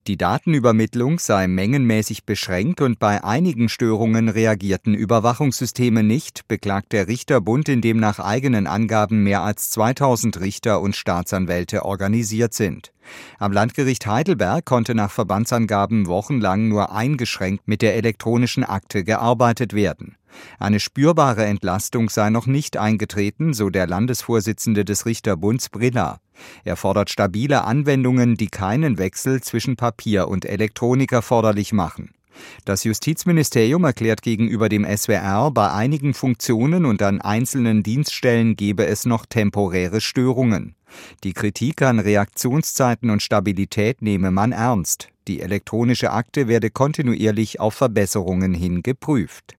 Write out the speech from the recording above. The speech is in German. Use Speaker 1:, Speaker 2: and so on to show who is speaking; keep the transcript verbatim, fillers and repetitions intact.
Speaker 1: Die Datenübermittlung sei mengenmäßig beschränkt und bei einigen Störungen reagierten Überwachungssysteme nicht, beklagt der Richterbund, in dem nach eigenen Angaben mehr als zweitausend Richter und Staatsanwälte organisiert sind. Am Landgericht Heidelberg konnte nach Verbandsangaben wochenlang nur eingeschränkt mit der elektronischen Akte gearbeitet werden. Eine spürbare Entlastung sei noch nicht eingetreten, so der Landesvorsitzende des Richterbunds Brilla. Er fordert stabile Anwendungen, die keinen Wechsel zwischen Papier und Elektronik erforderlich machen. Das Justizministerium erklärt gegenüber dem S W R, bei einigen Funktionen und an einzelnen Dienststellen gebe es noch temporäre Störungen. Die Kritik an Reaktionszeiten und Stabilität nehme man ernst. Die elektronische Akte werde kontinuierlich auf Verbesserungen hin geprüft.